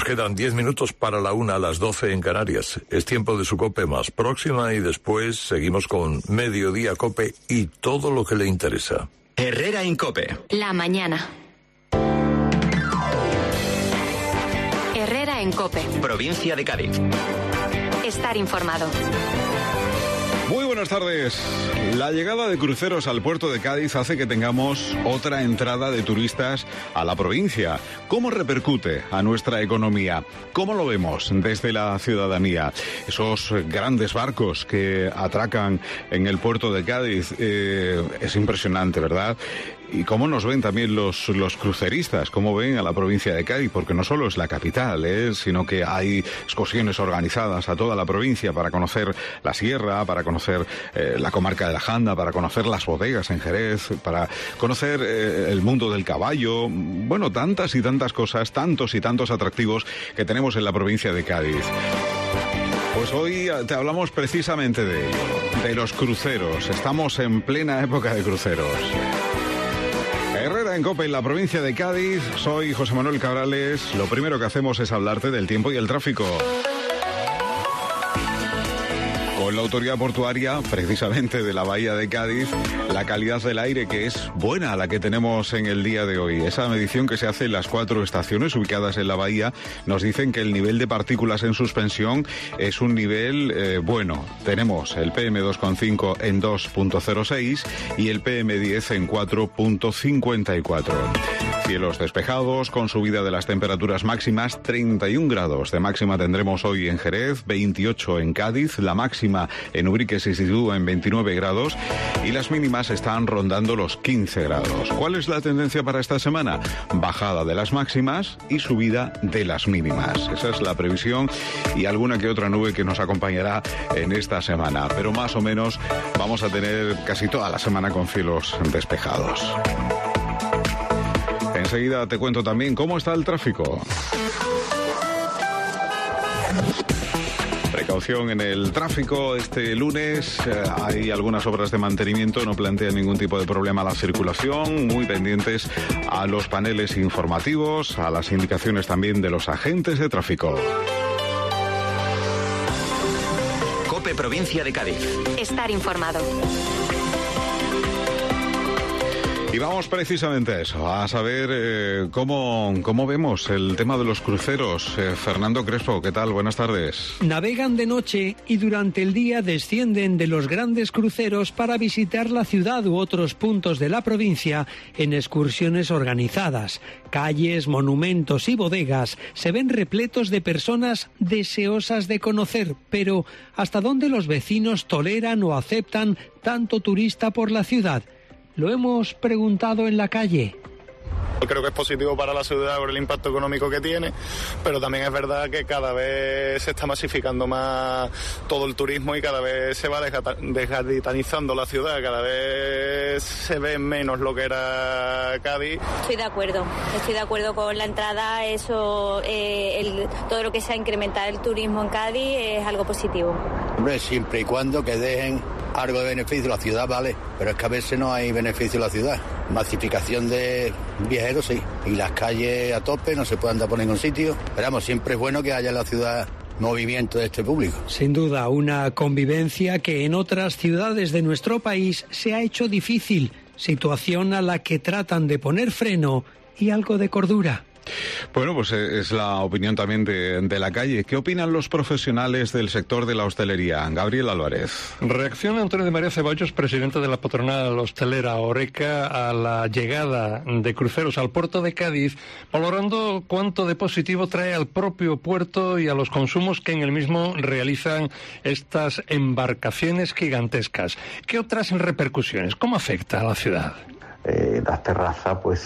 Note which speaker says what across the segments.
Speaker 1: Nos quedan 10 minutos para la 1 a las 12 en Canarias. Es tiempo de su COPE más próxima y después seguimos con Mediodía COPE y todo lo que le interesa.
Speaker 2: Herrera en COPE.
Speaker 3: La mañana. Herrera en COPE.
Speaker 2: Provincia de Cádiz.
Speaker 3: Estar informado.
Speaker 4: Muy buenas tardes. La llegada de cruceros al puerto de Cádiz hace que tengamos otra entrada de turistas a la provincia. ¿Cómo repercute a nuestra economía? ¿Cómo lo vemos desde la ciudadanía? Esos grandes barcos que atracan en el puerto de Cádiz, es impresionante, ¿verdad? Y cómo nos ven también los cruceristas, cómo ven a la provincia de Cádiz, porque no solo es la capital, sino que hay excursiones organizadas a toda la provincia para conocer la sierra, para conocer la comarca de la Janda, para conocer las bodegas en Jerez, para conocer el mundo del caballo, bueno, tantas y tantas cosas, tantos y tantos atractivos que tenemos en la provincia de Cádiz. Pues hoy te hablamos precisamente de ello, de los cruceros. Estamos en plena época de cruceros. Herrera en COPE, en la provincia de Cádiz. Soy José Manuel Cabrales. Lo primero que hacemos es hablarte del tiempo y el tráfico. Con la autoridad portuaria, precisamente de la Bahía de Cádiz, la calidad del aire que es buena la que tenemos en el día de hoy. Esa medición que se hace en las 4 estaciones ubicadas en la bahía nos dicen que el nivel de partículas en suspensión es un nivel bueno. Tenemos el PM2,5 en 2,06 y el PM10 en 4,54. Cielos despejados, con subida de las temperaturas máximas, 31 grados de máxima tendremos hoy en Jerez, 28 en Cádiz, la máxima en Ubrique se sitúa en 29 grados y las mínimas están rondando los 15 grados. ¿Cuál es la tendencia para esta semana? Bajada de las máximas y subida de las mínimas. Esa es la previsión y alguna que otra nube que nos acompañará en esta semana, pero más o menos vamos a tener casi toda la semana con cielos despejados. Enseguida te cuento también cómo está el tráfico. Precaución en el tráfico. Este lunes hay algunas obras de mantenimiento, no plantean ningún tipo de problema a la circulación. Muy pendientes a los paneles informativos, a las indicaciones también de los agentes de tráfico.
Speaker 2: COPE Provincia de Cádiz.
Speaker 3: Estar informado.
Speaker 4: Y vamos precisamente a eso, a saber cómo vemos el tema de los cruceros. Fernando Crespo, ¿qué tal? Buenas tardes.
Speaker 5: Navegan de noche y durante el día descienden de los grandes cruceros para visitar la ciudad u otros puntos de la provincia en excursiones organizadas. Calles, monumentos y bodegas se ven repletos de personas deseosas de conocer, pero ¿hasta dónde los vecinos toleran o aceptan tanto turista por la ciudad? Lo hemos preguntado en la calle.
Speaker 6: Creo que es positivo para la ciudad por el impacto económico que tiene, pero también es verdad que cada vez se está masificando más todo el turismo y cada vez se va desgaditanizando la ciudad, cada vez se ve menos lo que era Cádiz.
Speaker 7: Estoy de acuerdo con la entrada, eso, todo lo que sea incrementar el turismo en Cádiz es algo positivo.
Speaker 8: Hombre, siempre y cuando que dejen algo de beneficio a la ciudad, vale, pero es que a veces no hay beneficio a la ciudad. Masificación de viajeros, sí, y las calles a tope, no se puede andar por ningún sitio. Pero vamos, siempre es bueno que haya en la ciudad movimiento de este público.
Speaker 5: Sin duda, una convivencia que en otras ciudades de nuestro país se ha hecho difícil, situación a la que tratan de poner freno y algo de cordura.
Speaker 4: Bueno, pues es la opinión también de la calle. ¿Qué opinan los profesionales del sector de la hostelería? Gabriel Álvarez.
Speaker 9: Reacciona Antonio de María Ceballos, presidente de la patronal hostelera Horeca, a la llegada de cruceros al puerto de Cádiz, valorando cuánto de positivo trae al propio puerto y a los consumos que en el mismo realizan estas embarcaciones gigantescas. ¿Qué otras repercusiones? ¿Cómo afecta a la ciudad?
Speaker 10: Las terrazas, pues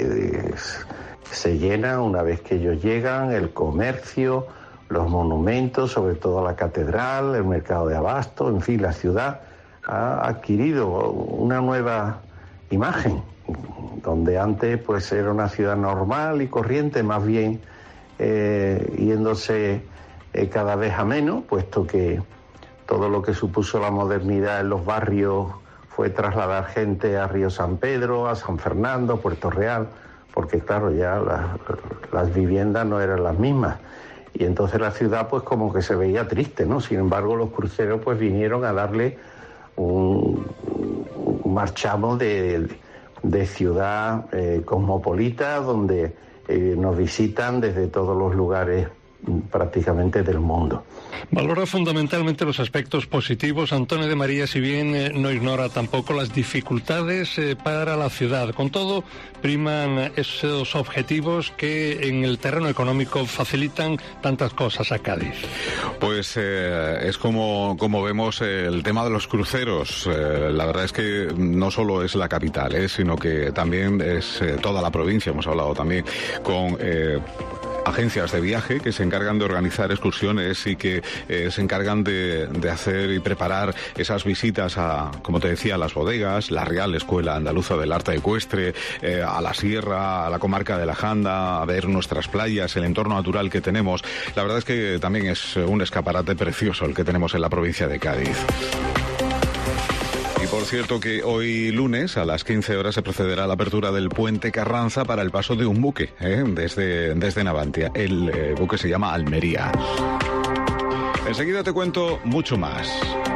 Speaker 10: se llenan una vez que ellos llegan, el comercio, los monumentos, sobre todo la catedral, el mercado de abasto, en fin, la ciudad ha adquirido una nueva imagen, donde antes pues era una ciudad normal y corriente, más bien yéndose cada vez a menos, puesto que todo lo que supuso la modernidad en los barrios fue trasladar gente a Río San Pedro, a San Fernando, Puerto Real, porque claro, ya las viviendas no eran las mismas. Y entonces la ciudad pues como que se veía triste, ¿no? Sin embargo, los cruceros pues vinieron a darle un marchamo de ciudad cosmopolita, donde nos visitan desde todos los lugares prácticamente del mundo.
Speaker 9: Valora fundamentalmente los aspectos positivos, Antonio de María, si bien no ignora tampoco las dificultades para la ciudad. Con todo, priman esos objetivos que en el terreno económico facilitan tantas cosas a Cádiz.
Speaker 4: Pues es como vemos el tema de los cruceros. La verdad es que no solo es la capital, sino que también es toda la provincia. Hemos hablado también con agencias de viaje que se encargan de organizar excursiones y que se encargan de hacer y preparar esas visitas a, como te decía, a las bodegas, la Real Escuela Andaluza del Arte Ecuestre, a la sierra, a la comarca de la Janda, a ver nuestras playas, el entorno natural que tenemos. La verdad es que también es un escaparate precioso el que tenemos en la provincia de Cádiz. Y por cierto que hoy lunes a las 15 horas se procederá a la apertura del puente Carranza para el paso de un buque desde Navantia. El buque se llama Almería. Enseguida te cuento mucho más.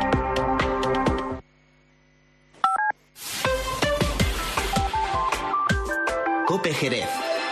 Speaker 11: COPE Jerez.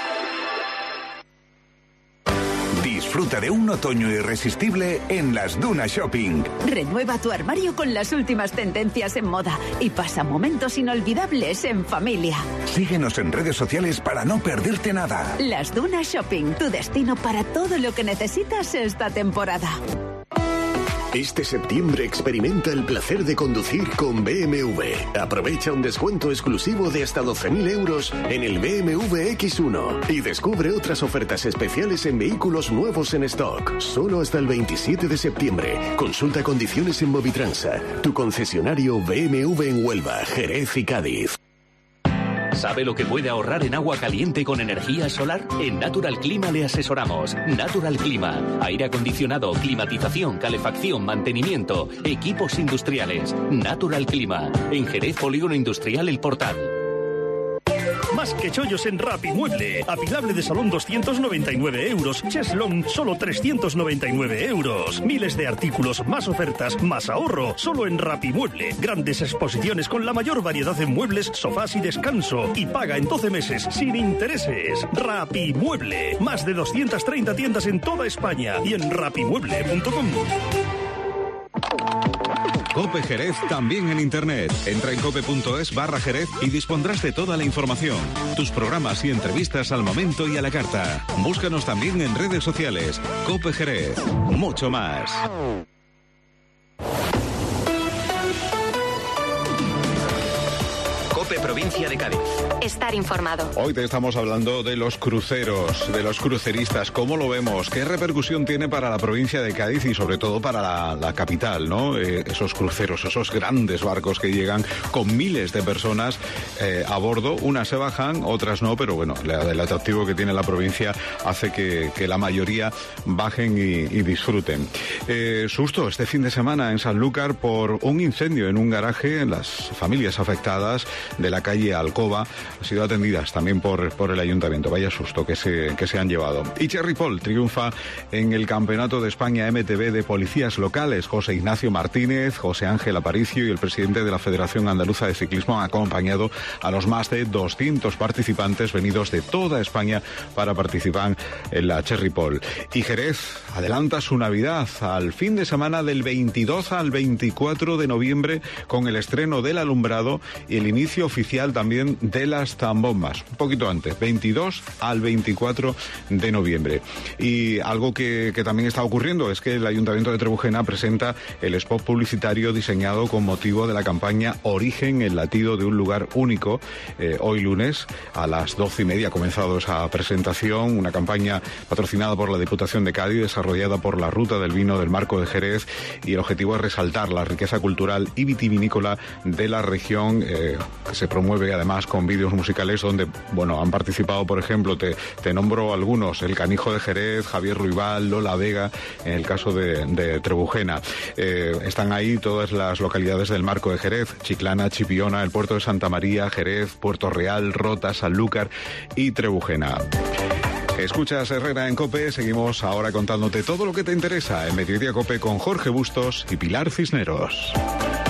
Speaker 11: Disfruta de un otoño irresistible en las Dunas Shopping.
Speaker 12: Renueva tu armario con las últimas tendencias en moda y pasa momentos inolvidables en familia.
Speaker 11: Síguenos en redes sociales para no perderte nada.
Speaker 12: Las Dunas Shopping, tu destino para todo lo que necesitas esta temporada.
Speaker 13: Este septiembre experimenta el placer de conducir con BMW. Aprovecha un descuento exclusivo de hasta 12.000 euros en el BMW X1 y descubre otras ofertas especiales en vehículos nuevos en stock. Solo hasta el 27 de septiembre. Consulta condiciones en Movitransa, tu concesionario BMW en Huelva, Jerez y Cádiz.
Speaker 14: ¿Sabe lo que puede ahorrar en agua caliente con energía solar? En Natural Clima le asesoramos. Natural Clima. Aire acondicionado, climatización, calefacción, mantenimiento, equipos industriales. Natural Clima. En Jerez, Polígono Industrial El Portal.
Speaker 15: Más que chollos en Rapimueble. Apilable de salón 299 euros. Cheslong solo 399 euros. Miles de artículos, más ofertas, más ahorro. Solo en Rapimueble. Grandes exposiciones con la mayor variedad de muebles, sofás y descanso. Y paga en 12 meses sin intereses. Rapimueble. Más de 230 tiendas en toda España y en rapimueble.com.
Speaker 4: COPE Jerez también en internet. Entra en cope.es/Jerez y dispondrás de toda la información, tus programas y entrevistas al momento y a la carta. Búscanos también en redes sociales. COPE Jerez. Mucho más.
Speaker 2: COPE Provincia de Cádiz.
Speaker 3: Estar informado.
Speaker 4: Hoy te estamos hablando de los cruceros, de los cruceristas. ¿Cómo lo vemos? ¿Qué repercusión tiene para la provincia de Cádiz y sobre todo para la capital, ¿no? Esos cruceros, esos grandes barcos que llegan con miles de personas a bordo. Unas se bajan, otras no, pero bueno, el atractivo que tiene la provincia hace que la mayoría bajen y disfruten. Susto este fin de semana en Sanlúcar por un incendio en un garaje. Las familias afectadas de la calle Alcoba han sido atendidas también por el ayuntamiento. Vaya susto que se han llevado. Y Cherry Pole triunfa en el Campeonato de España MTB de Policías Locales. José Ignacio Martínez, José Ángel Aparicio y el presidente de la Federación Andaluza de Ciclismo han acompañado a los más de 200 participantes venidos de toda España para participar en la Cherry Pole. Y Jerez adelanta su Navidad al fin de semana del 22 al 24 de noviembre con el estreno del alumbrado y el inicio oficial también de las zambombas, un poquito antes, 22 al 24 de noviembre. Y algo que también está ocurriendo es que el Ayuntamiento de Trebujena presenta el spot publicitario diseñado con motivo de la campaña Origen, el latido de un lugar único. Hoy lunes a las 12:30 ha comenzado esa presentación, una campaña patrocinada por la Diputación de Cádiz, desarrollada por la Ruta del Vino del Marco de Jerez, y el objetivo es resaltar la riqueza cultural y vitivinícola de la región que se promueve además con vídeos musicales donde, bueno, han participado, por ejemplo, te nombro algunos, El Canijo de Jerez, Javier Ruibal, Lola Vega, en el caso de Trebujena. Están ahí todas las localidades del marco de Jerez: Chiclana, Chipiona, el puerto de Santa María, Jerez, Puerto Real, Rota, Sanlúcar y Trebujena. Escuchas Herrera en COPE, seguimos ahora contándote todo lo que te interesa en Mediodía COPE con Jorge Bustos y Pilar Cisneros.